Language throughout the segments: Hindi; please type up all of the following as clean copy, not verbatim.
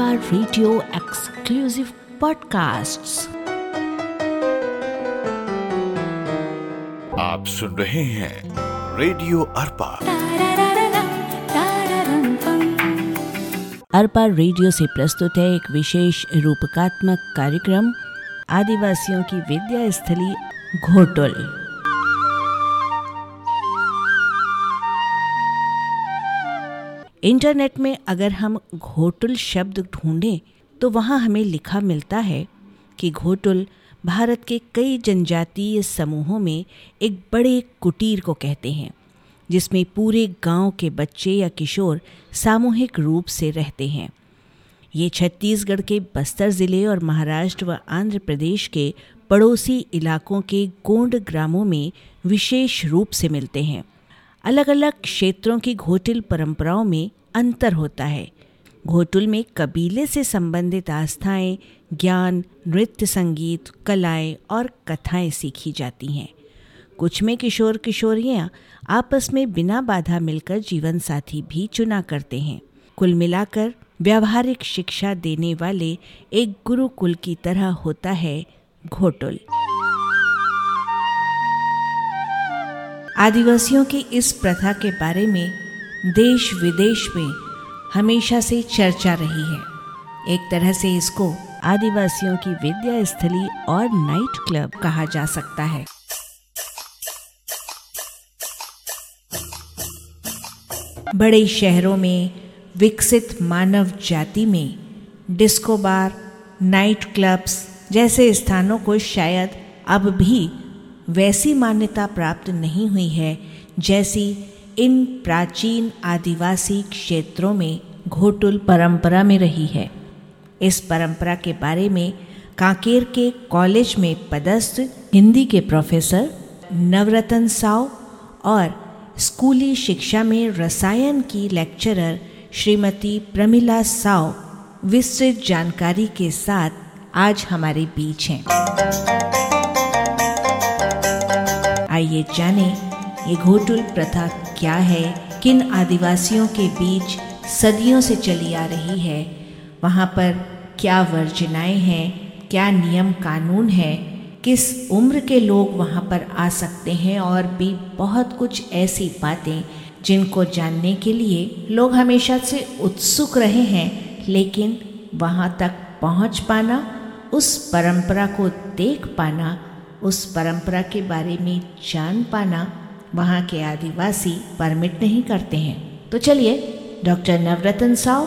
Radio exclusive podcasts. आप सुन रहे हैं रेडियो अर्पा। अर्पा रेडियो से प्रस्तुत है एक विशेष रूपकात्मक कार्यक्रम, आदिवासियों की विद्या स्थली घोटुल। इंटरनेट में अगर हम घोटुल शब्द ढूंढें तो वहाँ हमें लिखा मिलता है कि घोटुल भारत के कई जनजातीय समूहों में एक बड़े कुटीर को कहते हैं, जिसमें पूरे गांव के बच्चे या किशोर सामूहिक रूप से रहते हैं। ये छत्तीसगढ़ के बस्तर ज़िले और महाराष्ट्र व आंध्र प्रदेश के पड़ोसी इलाकों के गोंड ग्रामों में विशेष रूप से मिलते हैं। अलग अलग क्षेत्रों की घोटुल परंपराओं में अंतर होता है। घोटुल में कबीले से संबंधित आस्थाएं, ज्ञान, नृत्य, संगीत, कलाएं और कथाएं सीखी जाती हैं। कुछ में किशोर किशोरियां आपस में बिना बाधा मिलकर जीवन साथी भी चुना करते हैं। कुल मिलाकर व्यावहारिक शिक्षा देने वाले एक गुरुकुल की तरह होता है घोटुल। आदिवासियों की इस प्रथा के बारे में देश विदेश में हमेशा से चर्चा रही है। एक तरह से इसको आदिवासियों की विद्या स्थली और नाइट क्लब कहा जा सकता है। बड़े शहरों में विकसित मानव जाति में डिस्को बार, नाइट क्लब्स जैसे स्थानों को शायद अब भी वैसी मान्यता प्राप्त नहीं हुई है जैसी इन प्राचीन आदिवासी क्षेत्रों में घोटुल परंपरा में रही है। इस परंपरा के बारे में कांकेर के कॉलेज में पदस्थ हिंदी के प्रोफेसर नवरतन साव और स्कूली शिक्षा में रसायन की लेक्चरर श्रीमती प्रमिला साव विस्तृत जानकारी के साथ आज हमारे बीच हैं। आइए जाने ये घोटुल प्रथा क्या है, किन आदिवासियों के बीच सदियों से चली आ रही है, वहाँ पर क्या वर्जनाएं हैं, क्या नियम कानून है, किस उम्र के लोग वहाँ पर आ सकते हैं और भी बहुत कुछ ऐसी बातें जिनको जानने के लिए लोग हमेशा से उत्सुक रहे हैं, लेकिन वहाँ तक पहुँच पाना, उस परंपरा को देख पाना, उस परंपरा के बारे में जान पाना वहाँ के आदिवासी परमिट नहीं करते हैं। तो चलिए डॉक्टर नवरतन साव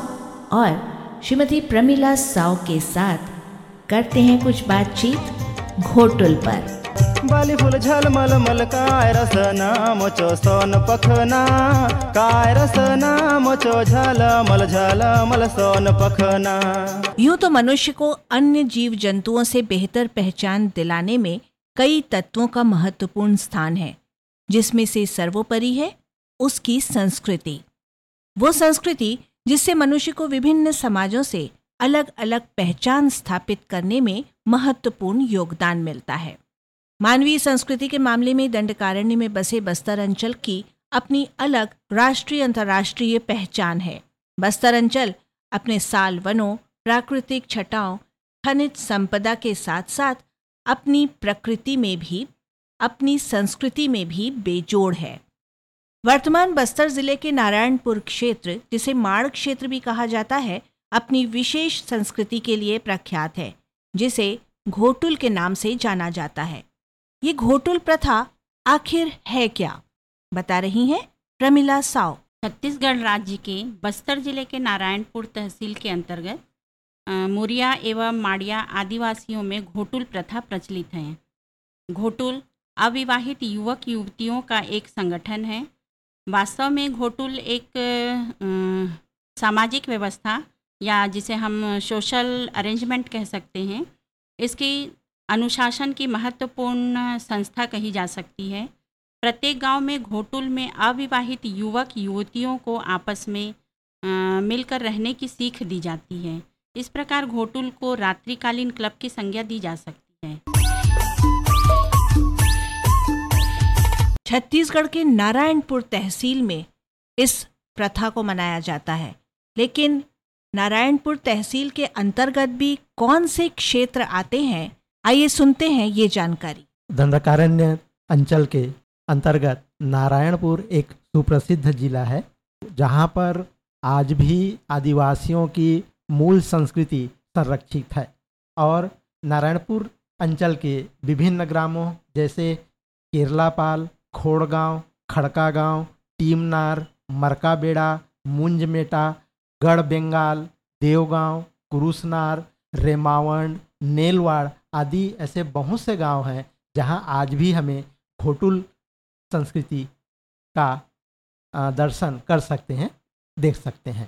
और श्रीमती प्रमिला साव के साथ करते हैं कुछ बातचीत घोटुल पर। बाली फूल झलमल मल काय रसना मोचो सोन पखना, काय रसना मोचो झलमल झलमल सोन पखना। यूं तो मनुष्य को अन्य जीव जंतुओं से बेहतर पहचान दिलाने में कई तत्वों का महत्वपूर्ण स्थान है, जिसमें से सर्वोपरि है उसकी संस्कृति। वो संस्कृति जिससे मनुष्य को विभिन्न समाजों से अलग अलग पहचान स्थापित करने में महत्वपूर्ण योगदान मिलता है। मानवीय संस्कृति के मामले में दंडकारण्य में बसे बस्तर अंचल की अपनी अलग राष्ट्रीय अंतर्राष्ट्रीय पहचान है। बस्तर अंचल अपने साल वनों, प्राकृतिक छटाओं, खनिज संपदा के साथ साथ अपनी प्रकृति में भी, अपनी संस्कृति में भी बेजोड़ है। वर्तमान बस्तर जिले के नारायणपुर क्षेत्र, जिसे माड़ क्षेत्र भी कहा जाता है, अपनी विशेष संस्कृति के लिए प्रख्यात है, जिसे घोटुल के नाम से जाना जाता है। ये घोटुल प्रथा आखिर है क्या, बता रही हैं प्रमिला साव। छत्तीसगढ़ राज्य के बस्तर जिले के नारायणपुर तहसील के अंतर्गत मुरिया एवं माड़िया आदिवासियों में घोटुल प्रथा प्रचलित है। घोटुल अविवाहित युवक युवतियों का एक संगठन है। वास्तव में घोटुल एक सामाजिक व्यवस्था या जिसे हम सोशल अरेंजमेंट कह सकते हैं, इसकी अनुशासन की महत्वपूर्ण संस्था कही जा सकती है। प्रत्येक गांव में घोटुल में अविवाहित युवक युवतियों को आपस में मिलकर रहने की सीख दी जाती है। इस प्रकार घोटुल को रात्रिकालीन क्लब की संज्ञा दी जा सकती है। छत्तीसगढ़ के नारायणपुर तहसील में इस प्रथा को मनाया जाता है, लेकिन नारायणपुर तहसील के अंतर्गत भी कौन से क्षेत्र आते हैं, आइए सुनते हैं ये जानकारी। दंडकारण्य अंचल के अंतर्गत नारायणपुर एक सुप्रसिद्ध जिला है, जहाँ पर आज भी आदिवासियों की मूल संस्कृति संरक्षित है और नारायणपुर अंचल के विभिन्न ग्रामों जैसे केरलापाल, खोड़गांव, खड़का गांव, टीमनार, मरकाबेड़ा, मुंजमेटा, गढ़ बेंगाल, देवगांव, कुरुसनार, रेमावंड, नेलवाड़ आदि ऐसे बहुत से गांव हैं जहां आज भी हमें घोटुल संस्कृति का दर्शन कर सकते हैं, देख सकते हैं।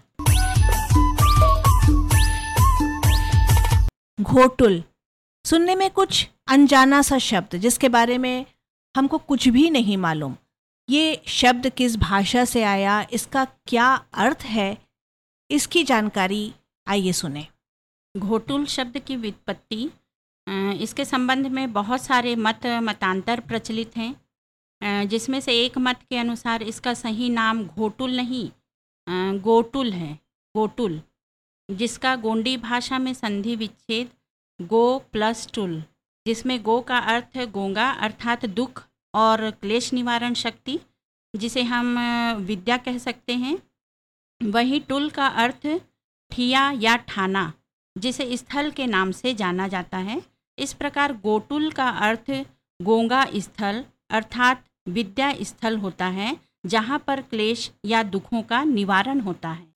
घोटुल सुनने में कुछ अनजाना सा शब्द, जिसके बारे में हमको कुछ भी नहीं मालूम। ये शब्द किस भाषा से आया, इसका क्या अर्थ है, इसकी जानकारी आइए सुने। घोटुल शब्द की व्युत्पत्ति, इसके संबंध में बहुत सारे मतांतर प्रचलित हैं, जिसमें से एक मत के अनुसार इसका सही नाम घोटुल नहीं गोटुल है। गोटुल, जिसका गोंडी भाषा में संधि विच्छेद गो प्लस टुल, जिसमें गो का अर्थ है गोंगा अर्थात दुख और क्लेश निवारण शक्ति, जिसे हम विद्या कह सकते हैं। वहीं टुल का अर्थ ठिया या ठाना, जिसे स्थल के नाम से जाना जाता है। इस प्रकार गोटुल का अर्थ गोंगा स्थल अर्थात विद्या स्थल होता है, जहाँ पर क्लेश या दुखों का निवारण होता है।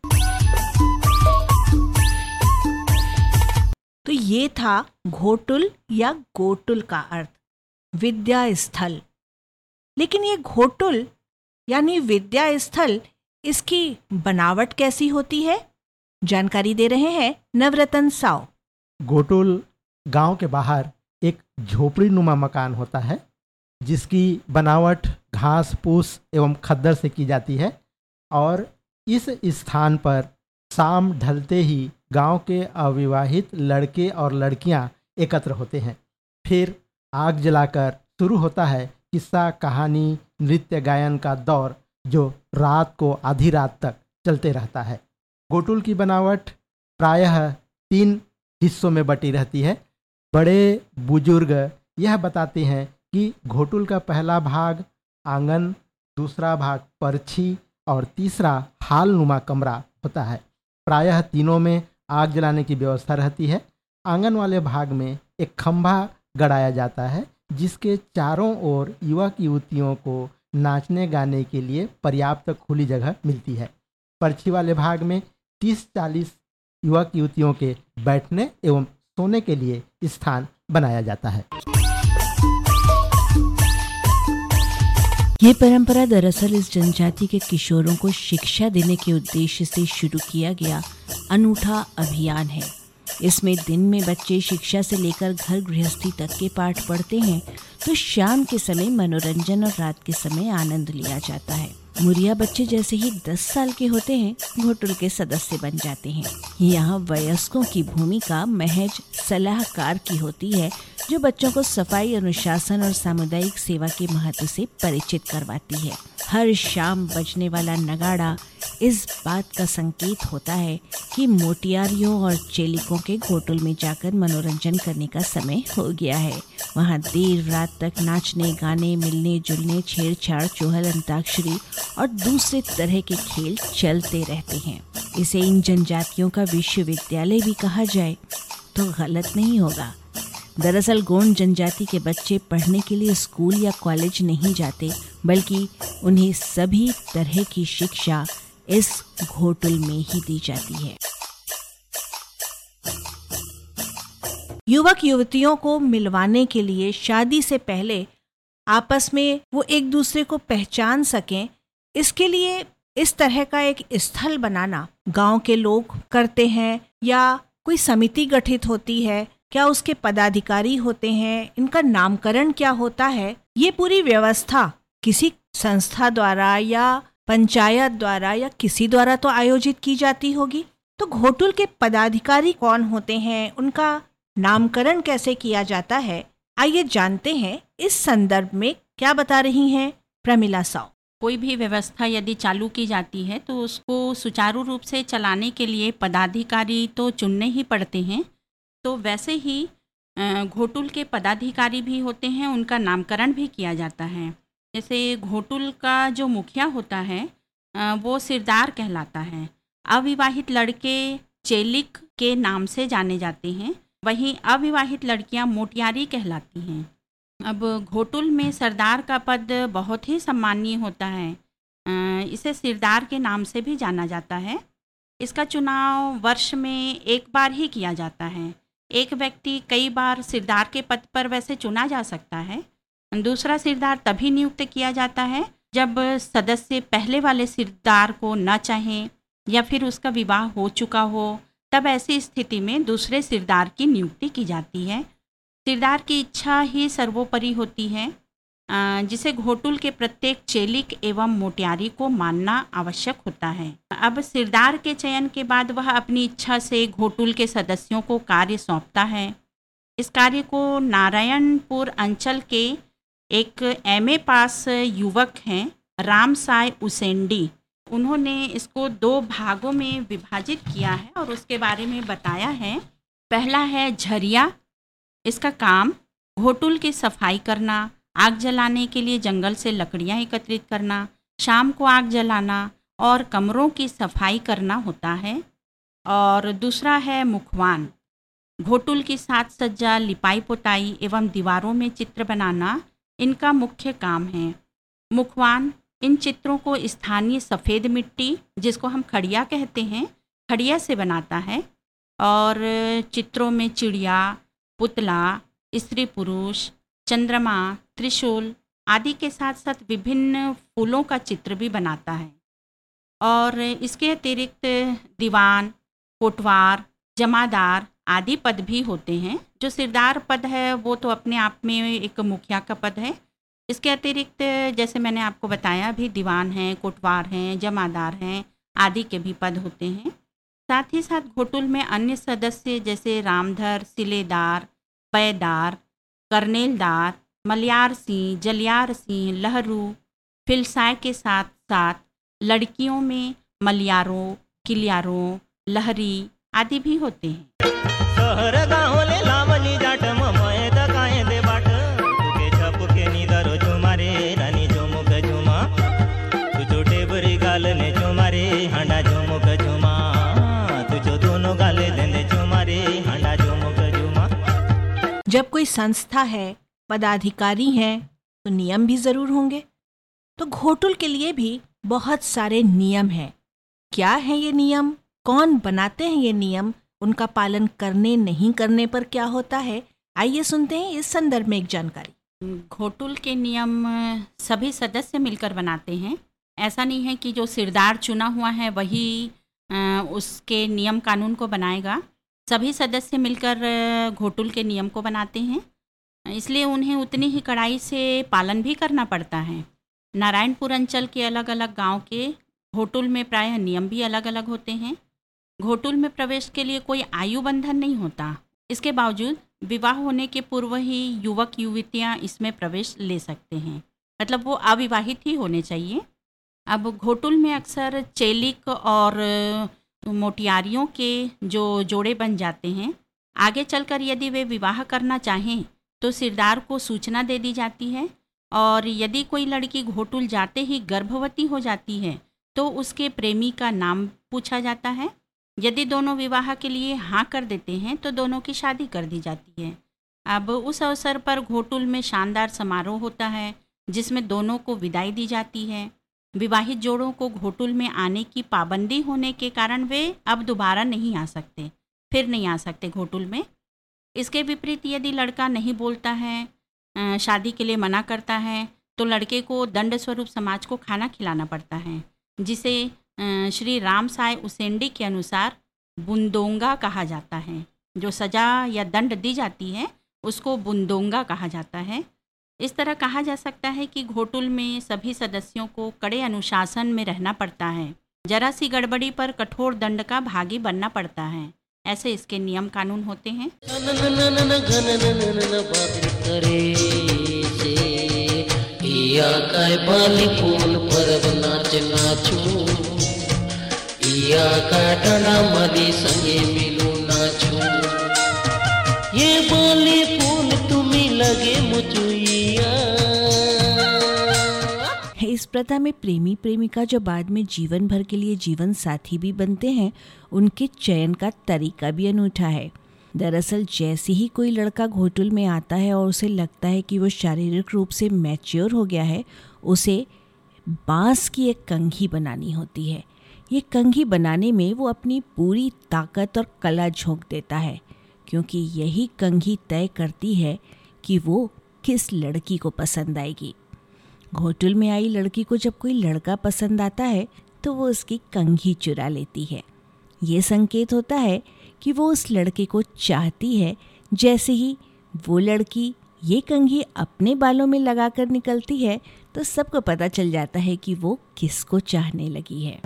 तो ये था घोटुल या गोटुल का अर्थ, विद्या स्थल। लेकिन ये घोटुल यानी विद्या स्थल, इसकी बनावट कैसी होती है, जानकारी दे रहे हैं नवरतन साव। घोटुल गांव के बाहर एक झोपड़ी नुमा मकान होता है, जिसकी बनावट घास फूस एवं खद्दर से की जाती है और इस स्थान पर शाम ढलते ही गांव के अविवाहित लड़के और लड़कियां एकत्र होते हैं। फिर आग जलाकर शुरू होता है किस्सा कहानी नृत्य गायन का दौर, जो रात को आधी रात तक चलते रहता है। घोटुल की बनावट प्रायः 3 हिस्सों में बटी रहती है। बड़े बुजुर्ग यह बताते हैं कि घोटुल का पहला भाग आंगन, दूसरा भाग परछी और तीसरा हाल नुमा कमरा होता है। प्रायः तीनों में आग जलाने की व्यवस्था रहती है। आंगन वाले भाग में एक खंभा गड़ाया जाता है, जिसके चारों ओर युवक युवतियों को नाचने गाने के लिए पर्याप्त खुली जगह मिलती है। परछी वाले भाग में 30-40 युवक युवतियों के बैठने एवं सोने के लिए स्थान बनाया जाता है। ये परंपरा दरअसल इस जनजाति के किशोरों को शिक्षा देने के उद्देश्य से शुरू किया गया अनूठा अभियान है। इसमें दिन में बच्चे शिक्षा से लेकर घर गृहस्थी तक के पाठ पढ़ते हैं, तो शाम के समय मनोरंजन और रात के समय आनंद लिया जाता है। मुरिया बच्चे जैसे ही 10 साल के होते हैं, घोटुल के सदस्य बन जाते हैं। यहाँ वयस्कों की भूमिका महज सलाहकार की होती है, जो बच्चों को सफाई, अनुशासन और सामुदायिक सेवा के महत्व से परिचित करवाती है। हर शाम बजने वाला नगाड़ा इस बात का संकेत होता है कि मोटियारियों और चेलिकों के घोटुल में जाकर मनोरंजन करने का समय हो गया है। वहाँ देर रात तक नाचने, गाने, मिलने जुलने, छेड़छाड़, चोहल, अंताक्षरी और दूसरे तरह के खेल चलते रहते हैं। इसे इन जनजातियों का विश्वविद्यालय भी कहा जाए तो गलत नहीं होगा। दरअसल गोंड जनजाति के बच्चे पढ़ने के लिए स्कूल या कॉलेज नहीं जाते, बल्कि उन्हें सभी तरह की शिक्षा इस घोटुल में ही दी जाती है। युवक युवतियों को मिलवाने के लिए शादी से पहले आपस में वो एक दूसरे को पहचान सकें, इसके लिए इस तरह का एक स्थल बनाना गांव के लोग करते हैं या कोई समिति गठित होती है, क्या उसके पदाधिकारी होते हैं, इनका नामकरण क्या होता है, ये पूरी व्यवस्था किसी संस्था द्वारा या पंचायत द्वारा या किसी द्वारा तो आयोजित की जाती होगी। तो घोटुल के पदाधिकारी कौन होते हैं, उनका नामकरण कैसे किया जाता है, आइए जानते हैं इस संदर्भ में क्या बता रही हैं प्रमिला साव। कोई भी व्यवस्था यदि चालू की जाती है तो उसको सुचारू रूप से चलाने के लिए पदाधिकारी तो चुनने ही पड़ते हैं। तो वैसे ही घोटुल के पदाधिकारी भी होते हैं, उनका नामकरण भी किया जाता है। जैसे घोटुल का जो मुखिया होता है वो सिरदार कहलाता है। अविवाहित लड़के चेलिक के नाम से जाने जाते हैं, वहीं अविवाहित लड़कियां मोटियारी कहलाती हैं। अब घोटुल में सरदार का पद बहुत ही सम्मानीय होता है। इसे सिरदार के नाम से भी जाना जाता है। इसका चुनाव वर्ष में एक बार ही किया जाता है। एक व्यक्ति कई बार सिरदार के पद पर वैसे चुना जा सकता है। दूसरा सिरदार तभी नियुक्त किया जाता है जब सदस्य पहले वाले सिरदार को न चाहें या फिर उसका विवाह हो चुका हो, तब ऐसी स्थिति में दूसरे सिरदार की नियुक्ति की जाती है। सिरदार की इच्छा ही सर्वोपरि होती है, जिसे घोटुल के प्रत्येक चेलिक एवं मोटियारी को मानना आवश्यक होता है। अब सिरदार के चयन के बाद वह अपनी इच्छा से घोटुल के सदस्यों को कार्य सौंपता है। इस कार्य को नारायणपुर अंचल के एक एमए पास युवक हैं, रामसाय उसेंडी, उन्होंने इसको 2 भागों में विभाजित किया है और उसके बारे में बताया है। पहला है झरिया। इसका काम घोटुल की सफाई करना, आग जलाने के लिए जंगल से लकड़ियाँ एकत्रित करना, शाम को आग जलाना और कमरों की सफाई करना होता है। और दूसरा है मुखवान। घोटुल की साज सज्जा, लिपाई पोताई एवं दीवारों में चित्र बनाना इनका मुख्य काम है। मुखवान इन चित्रों को स्थानीय सफ़ेद मिट्टी, जिसको हम खड़िया कहते हैं, खड़िया से बनाता है और चित्रों में चिड़िया, पुतला, स्त्री पुरुष, चंद्रमा, त्रिशूल आदि के साथ साथ विभिन्न फूलों का चित्र भी बनाता है। और इसके अतिरिक्त दीवान, कोटवार, जमादार आदि पद भी होते हैं। जो सिरदार पद है वो तो अपने आप में एक मुखिया का पद है। इसके अतिरिक्त जैसे मैंने आपको बताया भी दीवान हैं, कोटवार हैं, जमादार हैं आदि के भी पद होते हैं। साथ ही साथ घोटुल में अन्य सदस्य जैसे रामधर, सिलेदार, पैदार, करनेलदार, मलियार सिंह, जलियार सिंह, लहरू, फिलसाय के साथ साथ लड़कियों में मलियारों, किलियारों, लहरी आदि भी होते हैं। शहर गाँवले लावणी जाट ममय दकाय दे बाट तुके छपुके निदरो झुमारे रानी झुमुक झुमा तुझो टेबरी गालने झुमारे हांडा झुमुक झुमा तुझो दोनों गाले देंदे झुमारे हांडा झुमुक झुमा। जब कोई संस्था है, पदाधिकारी हैं, तो नियम भी जरूर होंगे। तो घोटुल के लिए भी बहुत सारे नियम हैं। क्या है ये नियम, कौन बनाते हैं ये नियम, उनका पालन करने नहीं करने पर क्या होता है, आइए सुनते हैं इस संदर्भ में एक जानकारी। घोटुल के नियम सभी सदस्य मिलकर बनाते हैं। ऐसा नहीं है कि जो सिरदार चुना हुआ है वही उसके नियम कानून को बनाएगा। सभी सदस्य मिलकर घोटुल के नियम को बनाते हैं, इसलिए उन्हें उतनी ही कड़ाई से पालन भी करना पड़ता है। नारायणपुर अंचल के अलग अलग गांव के घोटुल में प्रायः नियम भी अलग अलग होते हैं। घोटुल में प्रवेश के लिए कोई आयु बंधन नहीं होता। इसके बावजूद विवाह होने के पूर्व ही युवक युवतियाँ इसमें प्रवेश ले सकते हैं, मतलब वो अविवाहित ही होने चाहिए। अब घोटुल में अक्सर चेलिक और मोटियारियों के जो जोड़े बन जाते हैं, आगे चलकर यदि वे विवाह करना चाहें तो सिरदार को सूचना दे दी जाती है। और यदि कोई लड़की घोटुल जाते ही गर्भवती हो जाती है तो उसके प्रेमी का नाम पूछा जाता है। यदि दोनों विवाह के लिए हाँ कर देते हैं तो दोनों की शादी कर दी जाती है। अब उस अवसर पर घोटुल में शानदार समारोह होता है जिसमें दोनों को विदाई दी जाती है। विवाहित जोड़ों को घोटुल में आने की पाबंदी होने के कारण वे अब दोबारा नहीं आ सकते, फिर नहीं आ सकते घोटुल में। इसके विपरीत यदि लड़का नहीं बोलता है, शादी के लिए मना करता है, तो लड़के को दंड स्वरूप समाज को खाना खिलाना पड़ता है, जिसे श्री रामसाय उसेंडी के अनुसार बुंदोंगा कहा जाता है। जो सज़ा या दंड दी जाती है उसको बुंदोंगा कहा जाता है। इस तरह कहा जा सकता है कि घोटुल में सभी सदस्यों को कड़े अनुशासन में रहना पड़ता है। जरा सी गड़बड़ी पर कठोर दंड का भागी बनना पड़ता है। ऐसे इसके नियम कानून होते हैं। इया काय बाली फूल परब नाच नाचू इया काय टना मदी संगे मिलू नाचू ये बाली फूल तुम्हें लगे मुझुइया। इस प्रथा में प्रेमी प्रेमिका जो बाद में जीवन भर के लिए जीवन साथी भी बनते हैं, उनके चयन का तरीका भी अनूठा है। दरअसल जैसे ही कोई लड़का घोटुल में आता है और उसे लगता है कि वो शारीरिक रूप से मैच्योर हो गया है, उसे बांस की एक कंघी बनानी होती है। ये कंघी बनाने में वो अपनी पूरी ताकत और कला झोंक देता है, क्योंकि यही कंघी तय करती है कि वो किस लड़की को पसंद आएगी। घोटुल में आई लड़की को जब कोई लड़का पसंद आता है तो वो उसकी कंघी चुरा लेती है। ये संकेत होता है कि वो उस लड़के को चाहती है। जैसे ही वो लड़की ये कंघी अपने बालों में लगाकर निकलती है तो सबको पता चल जाता है कि वो किसको चाहने लगी है।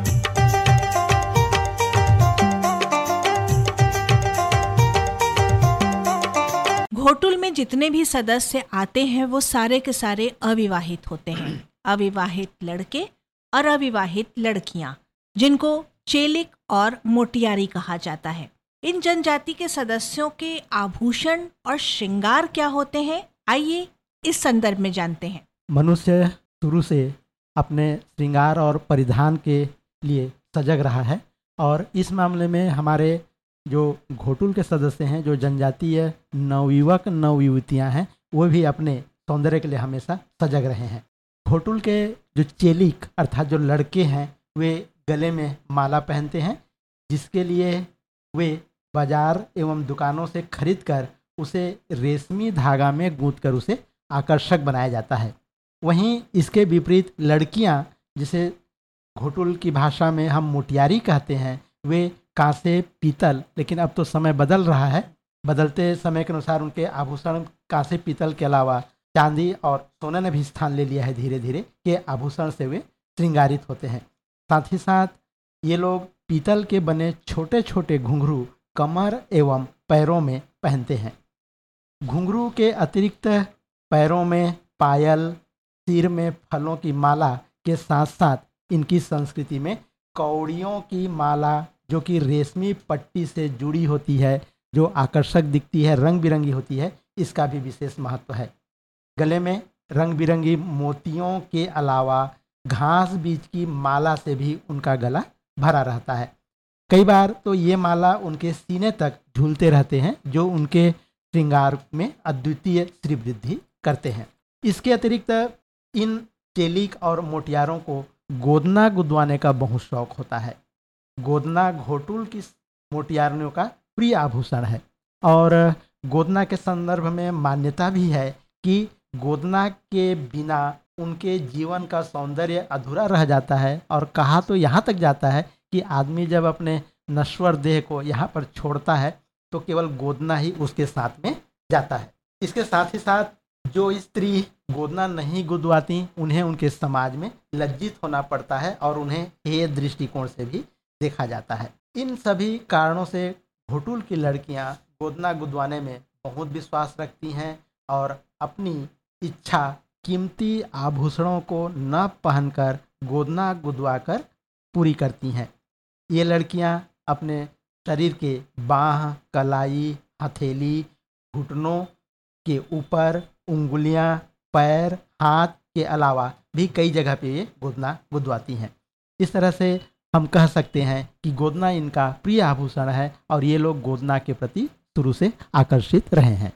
घोटुल में जितने भी सदस्य आते हैं वो सारे के सारे अविवाहित होते हैं। अविवाहित लड़के और अविवाहित लड़कियां, जिनको चेलिक और मोटियारी कहा जाता है। इन जनजाति के सदस्यों के आभूषण और श्रृंगार क्या होते हैं, आइए इस संदर्भ में जानते हैं। मनुष्य शुरू से अपने श्रृंगार और परिधान के लिए सजग रहा है, और इस मामले में हमारे जो घोटुल के सदस्य हैं, जो जनजातीय नवयुवक नवयुवतियां हैं, वो भी अपने सौंदर्य के लिए हमेशा सजग रहे हैं। घोटुल के जो चेलिक अर्थात जो लड़के हैं, वे गले में माला पहनते हैं, जिसके लिए वे बाजार एवं दुकानों से खरीदकर उसे रेशमी धागा में गूंथकर उसे आकर्षक बनाया जाता है। वहीं इसके विपरीत लड़कियां, जिसे घोटुल की भाषा में हम मोटियारी कहते हैं, वे कांसे पीतल, लेकिन अब तो समय बदल रहा है, बदलते समय के अनुसार उनके आभूषण कांसे पीतल के अलावा चांदी और सोने ने भी स्थान ले लिया है धीरे धीरे, के आभूषण से वे श्रृंगारित होते हैं। साथ ही साथ ये लोग पीतल के बने छोटे छोटे घुंघरू कमर एवं पैरों में पहनते हैं। घुंघरू के अतिरिक्त पैरों में पायल, सिर में फलों की माला के साथ साथ इनकी संस्कृति में कौड़ियों की माला, जो कि रेशमी पट्टी से जुड़ी होती है, जो आकर्षक दिखती है, रंग बिरंगी होती है, इसका भी विशेष महत्व है। गले में रंग बिरंगी मोतियों के अलावा घास बीज की माला से भी उनका गला भरा रहता है। कई बार तो ये माला उनके सीने तक झूलते रहते हैं, जो उनके श्रृंगार में अद्वितीय श्रीवृद्धि करते हैं। इसके अतिरिक्त इन चेलिक और मोटियारों को गोदना गुदवाने का बहुत शौक होता है। गोदना घोटुल की मोटियारियों का प्रिय आभूषण है, और गोदना के संदर्भ में मान्यता भी है कि गोदना के बिना उनके जीवन का सौंदर्य अधूरा रह जाता है, और कहा तो यहाँ तक जाता है कि आदमी जब अपने नश्वर देह को यहाँ पर छोड़ता है तो केवल गोदना ही उसके साथ में जाता है। इसके साथ ही साथ जो स्त्री गोदना नहीं गुदवाती, उन्हें उनके समाज में लज्जित होना पड़ता है और उन्हें हेय दृष्टिकोण से भी देखा जाता है। इन सभी कारणों से घोटुल की लड़कियां गोदना गुदवाने में बहुत विश्वास रखती हैं और अपनी इच्छा कीमती आभूषणों को न पहनकर गोदना गुदवाकर पूरी करती हैं। ये लड़कियां अपने शरीर के बाह, कलाई, हथेली, घुटनों के ऊपर, उंगलियां, पैर, हाथ के अलावा भी कई जगह पे ये गोदना गुदवाती हैं। इस तरह से हम कह सकते हैं कि गोदना इनका प्रिय आभूषण है, और ये लोग गोदना के प्रति शुरू से आकर्षित रहे हैं।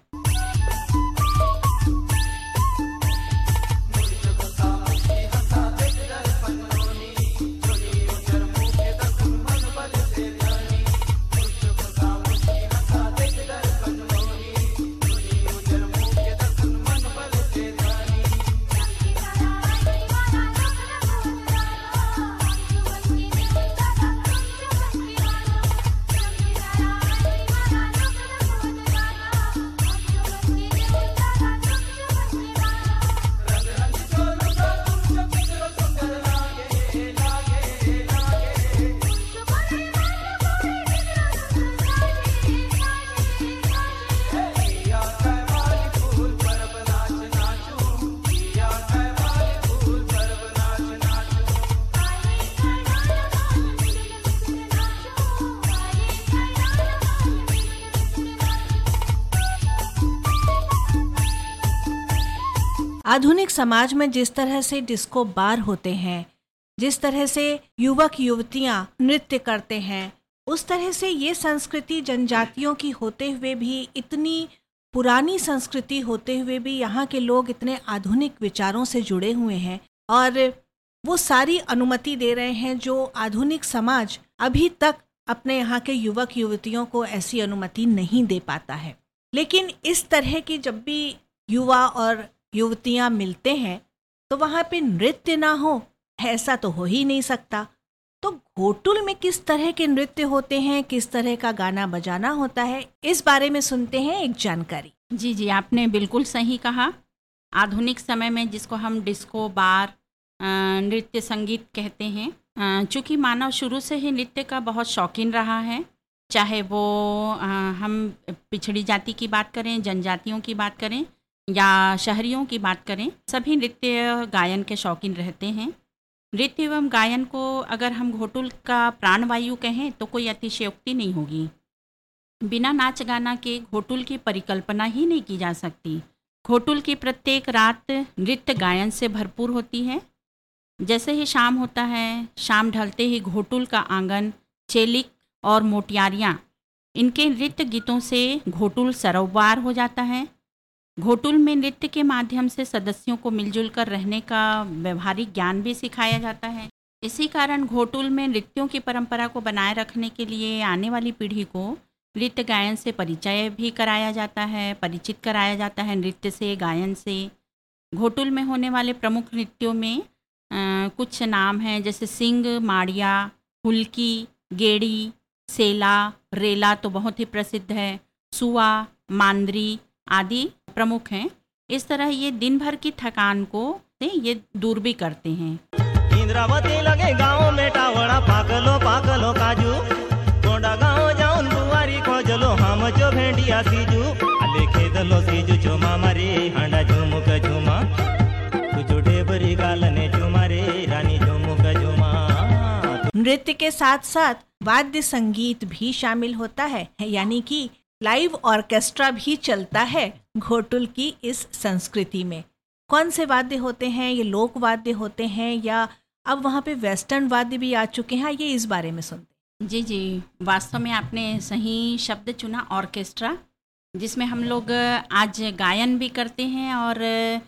आधुनिक समाज में जिस तरह से डिस्को बार होते हैं, जिस तरह से युवक युवतियां नृत्य करते हैं, उस तरह से ये संस्कृति जनजातियों की होते हुए भी, इतनी पुरानी संस्कृति होते हुए भी यहाँ के लोग इतने आधुनिक विचारों से जुड़े हुए हैं और वो सारी अनुमति दे रहे हैं जो आधुनिक समाज अभी तक अपने यहाँ के युवक युवतियों को ऐसी अनुमति नहीं दे पाता है। लेकिन इस तरह की जब भी युवा और युवतियाँ मिलते हैं तो वहाँ पे नृत्य ना हो, ऐसा तो हो ही नहीं सकता। तो घोटुल में किस तरह के नृत्य होते हैं, किस तरह का गाना बजाना होता है, इस बारे में सुनते हैं एक जानकारी। जी, आपने बिल्कुल सही कहा। आधुनिक समय में जिसको हम डिस्को बार, नृत्य संगीत कहते हैं, चूँकि मानव शुरू से ही नृत्य का बहुत शौकीन रहा है, चाहे वो हम पिछड़ी जाति की बात करें, जनजातियों की बात करें या शहरियों की बात करें, सभी नृत्य गायन के शौकीन रहते हैं। नृत्य एवं गायन को अगर हम घोटुल का प्राणवायु कहें तो कोई अतिशयोक्ति नहीं होगी। बिना नाच गाना के घोटुल की परिकल्पना ही नहीं की जा सकती। घोटुल की प्रत्येक रात नृत्य गायन से भरपूर होती है। जैसे ही शाम होता है, शाम ढलते ही घोटुल का आंगन, चेलिक और मोटियारियाँ, इनके नृत्य गीतों से घोटुल सरोबार हो जाता है। घोटुल में नृत्य के माध्यम से सदस्यों को मिलजुल कर रहने का व्यवहारिक ज्ञान भी सिखाया जाता है। इसी कारण घोटुल में नृत्यों की परंपरा को बनाए रखने के लिए आने वाली पीढ़ी को नृत्य गायन से परिचय भी कराया जाता है, परिचित कराया जाता है नृत्य से, गायन से। घोटुल में होने वाले प्रमुख नृत्यों में कुछ नाम हैं, जैसे सिंग, माड़िया, हुल्की, गेड़ी, सेला, रेला तो बहुत ही प्रसिद्ध है, सुआ, मांदरी आदि प्रमुख हैं। इस तरह ये दिन भर की थकान को ये दूर भी करते हैं। इंद्रावती लगे गाँव में टावड़ा, पाकलो पाकलो काजू, कोंडा गाँव जाऊन बुआरी खोजलो, हम जो भेंडिया सीजू, अले खेदलो सीजू चुमा मारे, हांडा झुमुक झुमा, तुझो ढेबरी गालने झुमा रे, रानी झुमुक झुमा। नृत्य के साथ साथ वाद्य संगीत भी शामिल होता है, यानी कि लाइव ऑर्केस्ट्रा भी चलता है घोटुल की इस संस्कृति में। कौन से वाद्य होते हैं? ये लोक वाद्य होते हैं या अब वहाँ पे वेस्टर्न वाद्य भी आ चुके हैं, ये इस बारे में सुनते हैं। जी, वास्तव में आपने सही शब्द चुना, ऑर्केस्ट्रा, जिसमें हम लोग आज गायन भी करते हैं और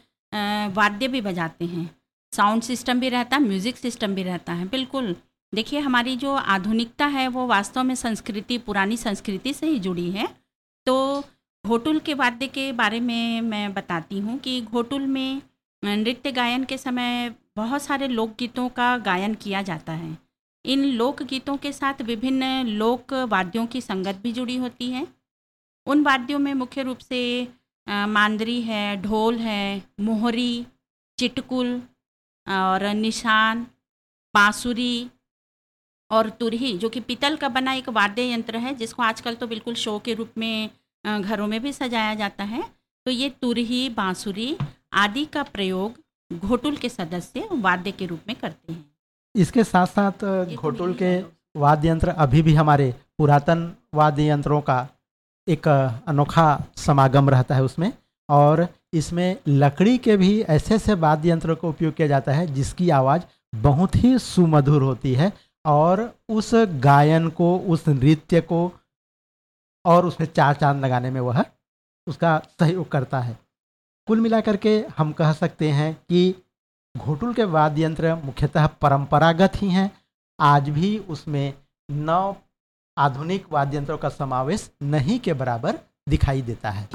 वाद्य भी बजाते हैं। साउंड सिस्टम भी रहता है, म्यूज़िक सिस्टम भी रहता है। बिल्कुल, देखिए हमारी जो आधुनिकता है वो वास्तव में संस्कृति, पुरानी संस्कृति से ही जुड़ी है। तो घोटुल के वाद्य के बारे में मैं बताती हूँ कि घोटुल में नृत्य गायन के समय बहुत सारे लोकगीतों का गायन किया जाता है। इन लोकगीतों के साथ विभिन्न लोक वाद्यों की संगत भी जुड़ी होती है। उन वाद्यों में मुख्य रूप से मांदरी है, ढोल है, मोहरी, चिटकुल और निशान, बांसुरी और तुरही, जो कि पीतल का बना एक वाद्य यंत्र है जिसको आजकल तो बिल्कुल शो के रूप में घरों में भी सजाया जाता है। तो ये तुरही, बांसुरी आदि का प्रयोग घोटुल के सदस्य वाद्य के रूप में करते हैं। इसके साथ साथ घोटुल के वाद्य यंत्र अभी भी हमारे पुरातन वाद्य यंत्रों का एक अनोखा समागम रहता है उसमें, और इसमें लकड़ी के भी ऐसे ऐसे वाद्य यंत्रों का उपयोग किया जाता है जिसकी आवाज़ बहुत ही सुमधुर होती है और उस गायन को, उस नृत्य को और उसमें चार चांद लगाने में वह उसका सहयोग करता है। कुल मिलाकर के हम कह सकते हैं कि घोटुल के वाद्य यंत्र मुख्यतः परंपरागत ही हैं। आज भी उसमें नव आधुनिक वाद्य यंत्रों का समावेश नहीं के बराबर दिखाई देता है।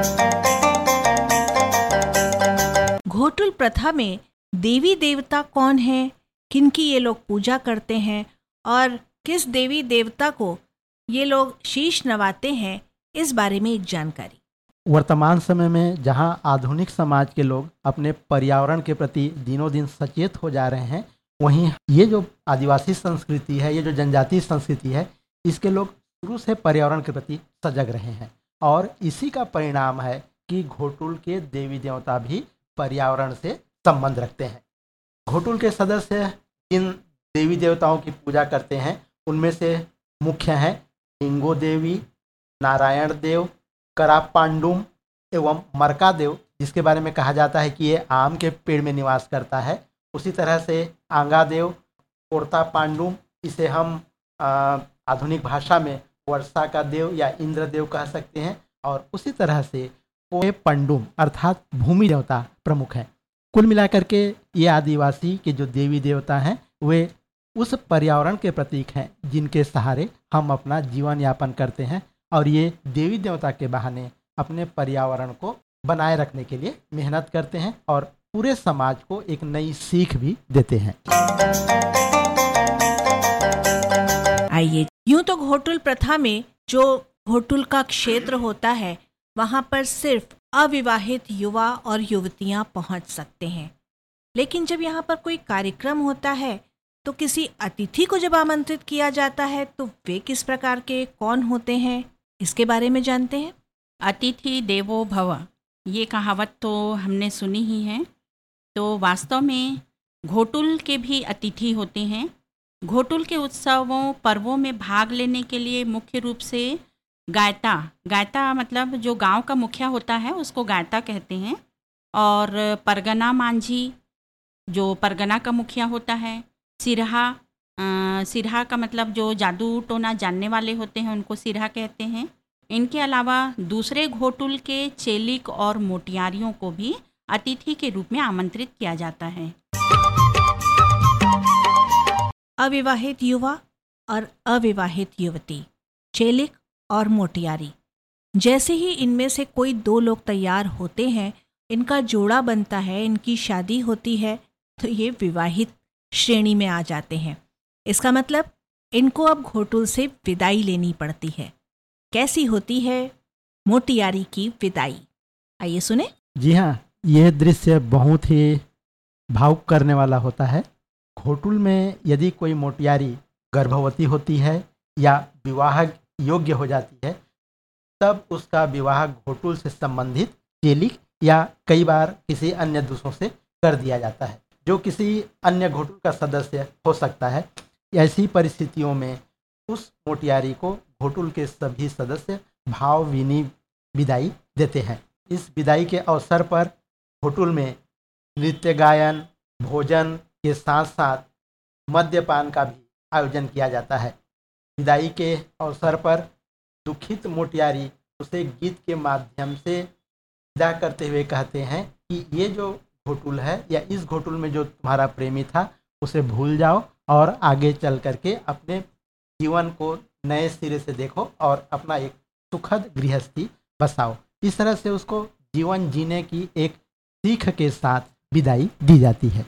घोटुल प्रथा में देवी देवता कौन है, किनकी ये लोग पूजा करते हैं और किस देवी देवता को ये लोग शीश नवाते हैं, इस बारे में एक जानकारी। वर्तमान समय में जहां आधुनिक समाज के लोग अपने पर्यावरण के प्रति दिनों दिन सचेत हो जा रहे हैं, वहीं ये जो आदिवासी संस्कृति है, ये जो जनजातीय संस्कृति है, इसके लोग शुरू से पर्यावरण के प्रति सजग रहे हैं और इसी का परिणाम है कि घोटुल के देवी देवता भी पर्यावरण से संबंध रखते हैं। घोटुल के सदस्य जिन देवी देवताओं की पूजा करते हैं उनमें से मुख्य हैं लिंगो देवी, नारायण देव, करापांडुम एवं मरका देव, जिसके बारे में कहा जाता है कि ये आम के पेड़ में निवास करता है। उसी तरह से आंगादेव, कोर्ता पांडुम, इसे हम आधुनिक भाषा में वर्षा का देव या इंद्रदेव कह सकते हैं। और उसी तरह से पोए पंडुम अर्थात भूमि देवता प्रमुख है। कुल मिलाकर के ये आदिवासी के जो देवी देवता हैं वे उस पर्यावरण के प्रतीक हैं जिनके सहारे हम अपना जीवन यापन करते हैं, और ये देवी देवता के बहाने अपने पर्यावरण को बनाए रखने के लिए मेहनत करते हैं और पूरे समाज को एक नई सीख भी देते हैं। आइए, यूं तो घोटुल प्रथा में जो घोटुल का क्षेत्र होता है वहां पर सिर्फ अविवाहित युवा और युवतियां पहुंच सकते हैं, लेकिन जब यहाँ पर कोई कार्यक्रम होता है तो किसी अतिथि को जब आमंत्रित किया जाता है तो वे किस प्रकार के कौन होते हैं, इसके बारे में जानते हैं। अतिथि देवो भव, ये कहावत तो हमने सुनी ही है। तो वास्तव में घोटुल के भी अतिथि होते हैं। घोटुल के उत्सवों पर्वों में भाग लेने के लिए मुख्य रूप से गायता मतलब जो गांव का मुखिया होता है उसको गायता कहते हैं, और परगना मांझी जो परगना का मुखिया होता है, सिरहा का मतलब जो जादू टोना जानने वाले होते हैं उनको सिरहा कहते हैं। इनके अलावा दूसरे घोटुल के चेलिक और मोटियारियों को भी अतिथि के रूप में आमंत्रित किया जाता है। अविवाहित युवा और अविवाहित युवती, चेलिक और मोटियारी, जैसे ही इनमें से कोई दो लोग तैयार होते हैं, इनका जोड़ा बनता है, इनकी शादी होती है, तो ये विवाहित श्रेणी में आ जाते हैं। इसका मतलब इनको अब घोटुल से विदाई लेनी पड़ती है। कैसी होती है मोटियारी की विदाई, आइए सुने। जी हाँ, यह दृश्य बहुत ही भावुक करने वाला होता है। घोटुल में यदि कोई मोटियारी गर्भवती होती है या विवाह योग्य हो जाती है, तब उसका विवाह घोटुल से संबंधित चेलिक या कई बार किसी अन्य दूसरों से कर दिया जाता है, जो किसी अन्य घोटुल का सदस्य हो सकता है। ऐसी परिस्थितियों में उस मोटियारी को घोटुल के सभी सदस्य भावभीनी विदाई देते हैं। इस विदाई के अवसर पर घोटुल में नृत्य गायन, भोजन के साथ साथ मद्यपान का भी आयोजन किया जाता है। विदाई के अवसर पर दुखित मोटियारी उसे गीत के माध्यम से विदा करते हुए कहते हैं कि ये जो घोटुल है या इस घोटुल में जो तुम्हारा प्रेमी था उसे भूल जाओ और आगे चल करके अपने जीवन को नए सिरे से देखो और अपना एक सुखद गृहस्थी बसाओ। इस तरह से उसको जीवन जीने की एक सीख के साथ विदाई दी जाती है।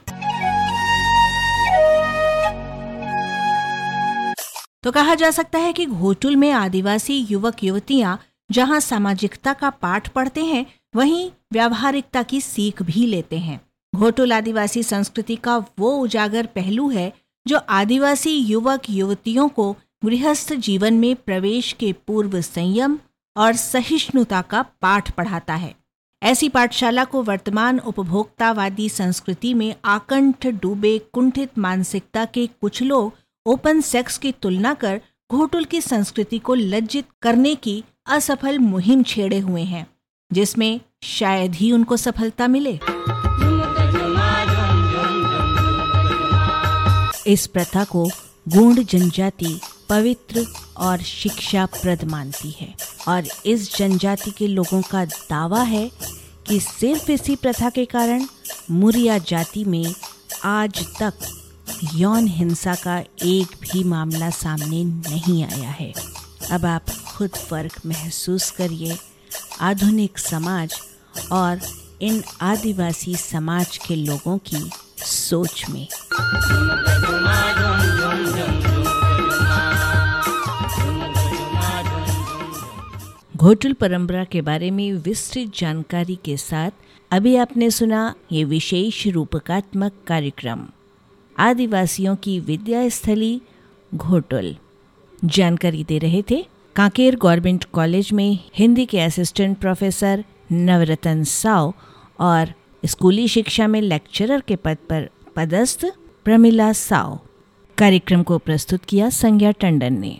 तो कहा जा सकता है कि घोटुल में आदिवासी युवक युवतियां जहां सामाजिकता का पाठ पढ़ते हैं, वहीं व्यावहारिकता की सीख भी लेते हैं। घोटुल आदिवासी संस्कृति का वो उजागर पहलू है जो आदिवासी युवक युवतियों को गृहस्थ जीवन में प्रवेश के पूर्व संयम और सहिष्णुता का पाठ पढ़ाता है। ऐसी पाठशाला को वर्तमान उपभोक्तावादी संस्कृति में आकंठ डूबे कुंठित मानसिकता के कुछ लोग ओपन सेक्स की तुलना कर घोटुल की संस्कृति को लज्जित करने की असफल मुहिम छेड़े हुए हैं, जिसमें शायद ही उनको सफलता मिले। इस प्रथा को गोंड जनजाति पवित्र और शिक्षाप्रद मानती है, और इस जनजाति के लोगों का दावा है कि सिर्फ इसी प्रथा के कारण मुरिया जाति में आज तक यौन हिंसा का एक भी मामला सामने नहीं आया है। अब आप खुद फर्क महसूस करिए आधुनिक समाज और इन आदिवासी समाज के लोगों की सोच में। घोटुल परंपरा के बारे में विस्तृत जानकारी के साथ अभी आपने सुना ये विशेष रूपकात्मक कार्यक्रम आदिवासियों की विद्या स्थली घोटुल। जानकारी दे रहे थे कांकेर गवर्नमेंट कॉलेज में हिंदी के असिस्टेंट प्रोफेसर नवरतन साव और स्कूली शिक्षा में लेक्चरर के पद पर पदस्थ प्रमिला साव। कार्यक्रम को प्रस्तुत किया संज्ञा टंडन ने।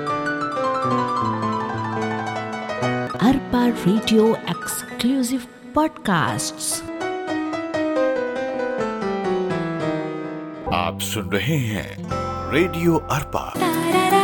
Arpa radio exclusive podcasts. आप सुन रहे हैं रेडियो अर्पा।